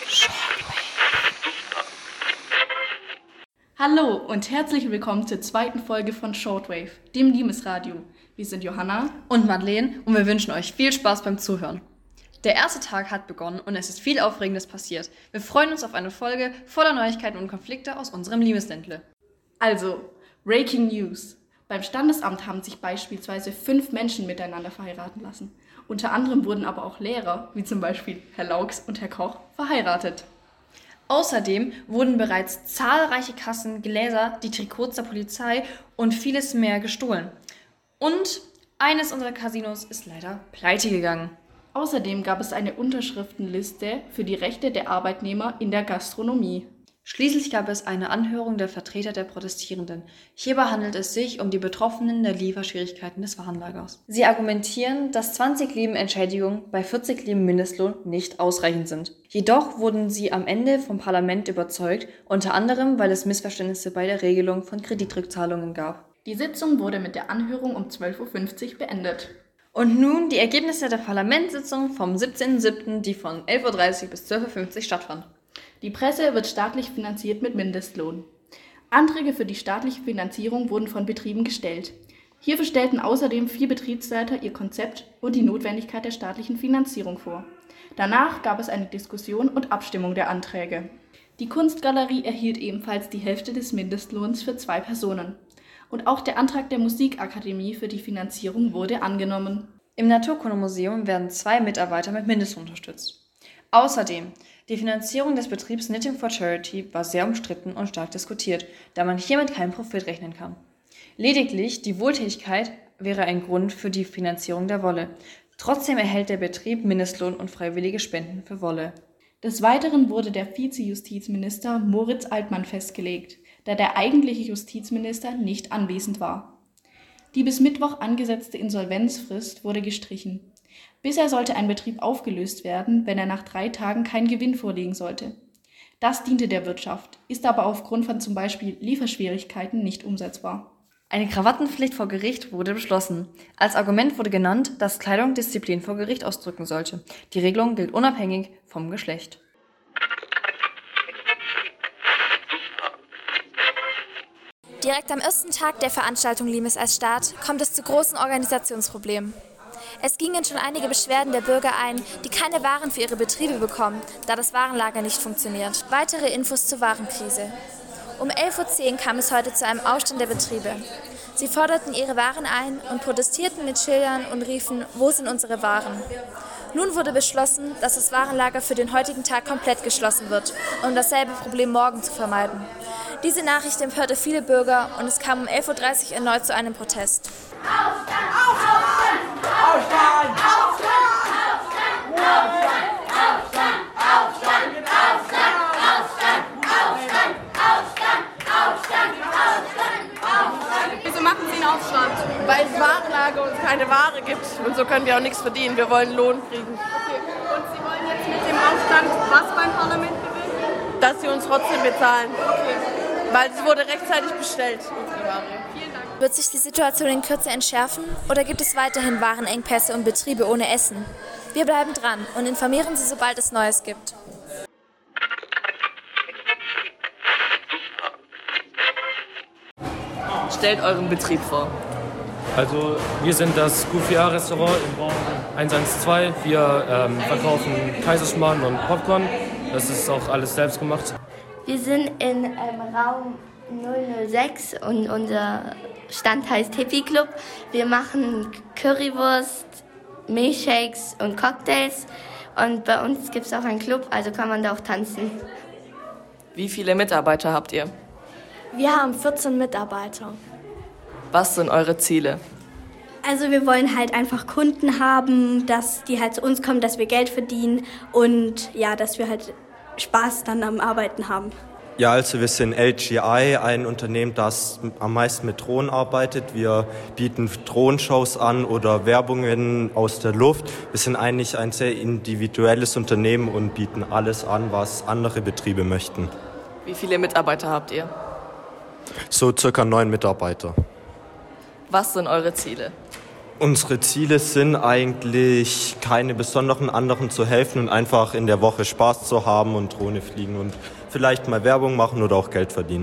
Hallo und herzlich willkommen zur zweiten Folge von Shortwave, dem Limes-Radio. Wir sind Johanna und Madeleine und wir wünschen euch viel Spaß beim Zuhören. Der erste Tag hat begonnen und es ist viel Aufregendes passiert. Wir freuen uns auf eine Folge voller Neuigkeiten und Konflikte aus unserem Limesländle. Also, Breaking News. Beim Standesamt haben sich beispielsweise 5 Menschen miteinander verheiraten lassen. Unter anderem wurden aber auch Lehrer, wie zum Beispiel Herr Laux und Herr Koch, verheiratet. Außerdem wurden bereits zahlreiche Kassen, Gläser, die Trikots der Polizei und vieles mehr gestohlen. Und eines unserer Casinos ist leider pleite gegangen. Außerdem gab es eine Unterschriftenliste für die Rechte der Arbeitnehmer in der Gastronomie. Schließlich gab es eine Anhörung der Vertreter der Protestierenden. Hierbei handelt es sich um die Betroffenen der Lieferschwierigkeiten des Warenlagers. Sie argumentieren, dass 20 Leben Entschädigung bei 40 Leben Mindestlohn nicht ausreichend sind. Jedoch wurden sie am Ende vom Parlament überzeugt, unter anderem, weil es Missverständnisse bei der Regelung von Kreditrückzahlungen gab. Die Sitzung wurde mit der Anhörung um 12.50 Uhr beendet. Und nun die Ergebnisse der Parlamentssitzung vom 17.07., die von 11.30 Uhr bis 12.50 Uhr stattfand. Die Presse wird staatlich finanziert mit Mindestlohn. Anträge für die staatliche Finanzierung wurden von Betrieben gestellt. Hierfür stellten außerdem 4 Betriebsleiter ihr Konzept und die Notwendigkeit der staatlichen Finanzierung vor. Danach gab es eine Diskussion und Abstimmung der Anträge. Die Kunstgalerie erhielt ebenfalls die Hälfte des Mindestlohns für 2 Personen. Und auch der Antrag der Musikakademie für die Finanzierung wurde angenommen. Im Naturkundemuseum werden 2 Mitarbeiter mit Mindestlohn unterstützt. Außerdem, die Finanzierung des Betriebs Knitting for Charity war sehr umstritten und stark diskutiert, da man hier mit keinem Profit rechnen kann. Lediglich die Wohltätigkeit wäre ein Grund für die Finanzierung der Wolle. Trotzdem erhält der Betrieb Mindestlohn und freiwillige Spenden für Wolle. Des Weiteren wurde der Vizejustizminister Moritz Altmann festgelegt, da der eigentliche Justizminister nicht anwesend war. Die bis Mittwoch angesetzte Insolvenzfrist wurde gestrichen. Bisher sollte ein Betrieb aufgelöst werden, wenn er nach 3 Tagen keinen Gewinn vorlegen sollte. Das diente der Wirtschaft, ist aber aufgrund von zum Beispiel Lieferschwierigkeiten nicht umsetzbar. Eine Krawattenpflicht vor Gericht wurde beschlossen. Als Argument wurde genannt, dass Kleidung Disziplin vor Gericht ausdrücken sollte. Die Regelung gilt unabhängig vom Geschlecht. Direkt am ersten Tag der Veranstaltung Limes als Staat kommt es zu großen Organisationsproblemen. Es gingen schon einige Beschwerden der Bürger ein, die keine Waren für ihre Betriebe bekommen, da das Warenlager nicht funktioniert. Weitere Infos zur Warenkrise. Um 11.10 Uhr kam es heute zu einem Aufstand der Betriebe. Sie forderten ihre Waren ein und protestierten mit Schildern und riefen, wo sind unsere Waren? Nun wurde beschlossen, dass das Warenlager für den heutigen Tag komplett geschlossen wird, um dasselbe Problem morgen zu vermeiden. Diese Nachricht empörte viele Bürger und es kam um 11.30 Uhr erneut zu einem Protest. Aufstand! Aufstand! Aufstand! Aufstand! Aufstand! Aufstand! Aufstand! Aufstand! Aufstand! Aufstand! Aufstand! Wieso machen Sie einen Aufstand? Weil das Warenlager uns keine Ware gibt und so können wir auch nichts verdienen. Wir wollen Lohn kriegen. Okay. Und Sie wollen jetzt mit dem Aufstand was beim Parlament bewegen? Dass sie uns trotzdem bezahlen. Okay. Weil es wurde rechtzeitig bestellt, unsere Ware. Vielen Dank. Wird sich die Situation in Kürze entschärfen oder gibt es weiterhin Warenengpässe und Betriebe ohne Essen? Wir bleiben dran und informieren Sie, sobald es Neues gibt. Stellt euren Betrieb vor. Also wir sind das Goofy-A-Restaurant im Bau 112. Wir verkaufen Kaiserschmarrn und Popcorn. Das ist auch alles selbst gemacht. Wir sind in Raum 006 und unser Stand heißt Hippie Club. Wir machen Currywurst, Milchshakes und Cocktails und bei uns gibt es auch einen Club, also kann man da auch tanzen. Wie viele Mitarbeiter habt ihr? Wir haben 14 Mitarbeiter. Was sind eure Ziele? Also wir wollen halt einfach Kunden haben, dass die halt zu uns kommen, dass wir Geld verdienen und ja, dass wir halt Spaß dann am Arbeiten haben. Ja, also wir sind LGI, ein Unternehmen, das am meisten mit Drohnen arbeitet. Wir bieten Drohnenshows an oder Werbungen aus der Luft. Wir sind eigentlich ein sehr individuelles Unternehmen und bieten alles an, was andere Betriebe möchten. Wie viele Mitarbeiter habt ihr? So circa 9 Mitarbeiter. Was sind eure Ziele? Unsere Ziele sind eigentlich, keine besonderen anderen zu helfen und einfach in der Woche Spaß zu haben und Drohne fliegen und vielleicht mal Werbung machen oder auch Geld verdienen.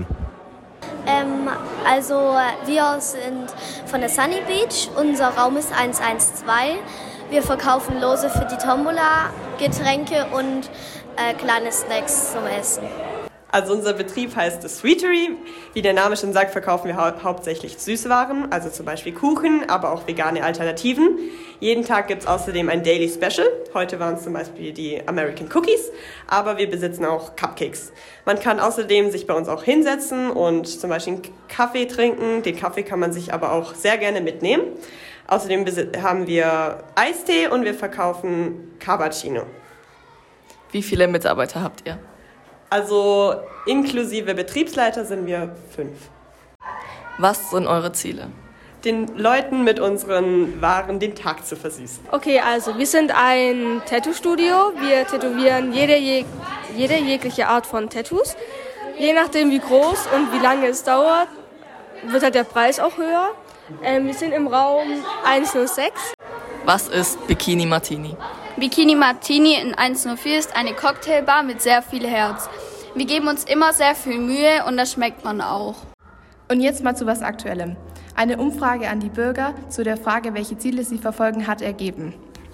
Also wir sind von der Sunny Beach, unser Raum ist 112. Wir verkaufen Lose für die Tombola, Getränke und kleine Snacks zum Essen. Also unser Betrieb heißt The Sweetery. Wie der Name schon sagt, verkaufen wir hauptsächlich Süßwaren, also zum Beispiel Kuchen, aber auch vegane Alternativen. Jeden Tag gibt es außerdem ein Daily Special. Heute waren es zum Beispiel die American Cookies, aber wir besitzen auch Cupcakes. Man kann außerdem sich bei uns auch hinsetzen und zum Beispiel einen Kaffee trinken. Den Kaffee kann man sich aber auch sehr gerne mitnehmen. Außerdem haben wir Eistee und wir verkaufen Cappuccino. Wie viele Mitarbeiter habt ihr? Also inklusive Betriebsleiter sind wir 5. Was sind eure Ziele? Den Leuten mit unseren Waren den Tag zu versüßen. Okay, also wir sind ein Tattoo-Studio. Wir tätowieren jede jegliche Art von Tattoos. Je nachdem wie groß und wie lange es dauert, wird halt der Preis auch höher. Wir sind im Raum 106. Was ist Bikini Martini? Bikini Martini in 104 ist eine Cocktailbar mit sehr viel Herz. Wir geben uns immer sehr viel Mühe und das schmeckt man auch. Und jetzt mal zu was Aktuellem. Eine Umfrage an die Bürger zu der Frage, welche Ziele sie verfolgen, hat ergeben.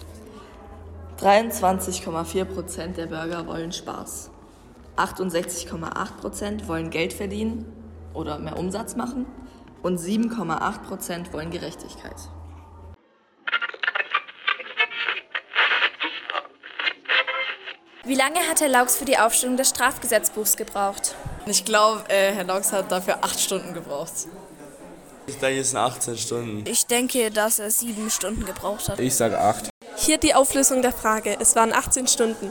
23,4% der Bürger wollen Spaß. 68,8% wollen Geld verdienen oder mehr Umsatz machen. Und 7,8% wollen Gerechtigkeit. Wie lange hat Herr Laux für die Aufstellung des Strafgesetzbuchs gebraucht? Ich glaube, Herr Laux hat dafür 8 Stunden gebraucht. Ich denke, es sind 18 Stunden. Ich denke, dass er 7 Stunden gebraucht hat. Ich sage 8. Hier die Auflösung der Frage. Es waren 18 Stunden.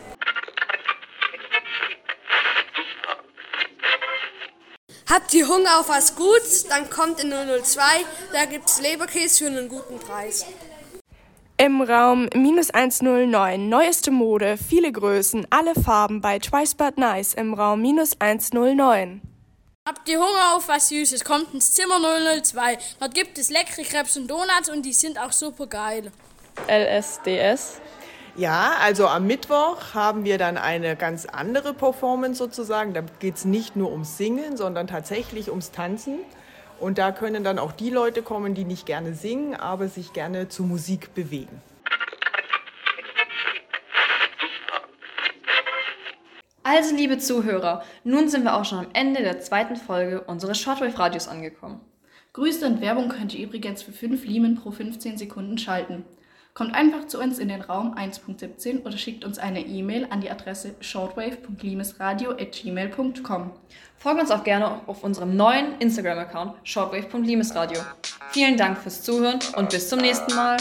Habt ihr Hunger auf was Gutes? Dann kommt in 002, da gibt's Leberkäse für einen guten Preis. Im Raum -109, neueste Mode, viele Größen, alle Farben bei Twice But Nice im Raum -109. Habt ihr Hunger auf was Süßes? Kommt ins Zimmer 002. Dort gibt es leckere Crepes und Donuts und die sind auch super geil. LSDS. Ja, also am Mittwoch haben wir dann eine ganz andere Performance sozusagen. Da geht es nicht nur ums Singen, sondern tatsächlich ums Tanzen. Und da können dann auch die Leute kommen, die nicht gerne singen, aber sich gerne zu Musik bewegen. Also, liebe Zuhörer, nun sind wir auch schon am Ende der 2. Folge unseres Shortwave-Radios angekommen. Grüße und Werbung könnt ihr übrigens für 5 Liemen pro 15 Sekunden schalten. Kommt einfach zu uns in den Raum 1.17 oder schickt uns eine E-Mail an die Adresse shortwave.limesradio@gmail.com. Folgt uns auch gerne auf unserem neuen Instagram-Account shortwave.limesradio. Vielen Dank fürs Zuhören und bis zum nächsten Mal.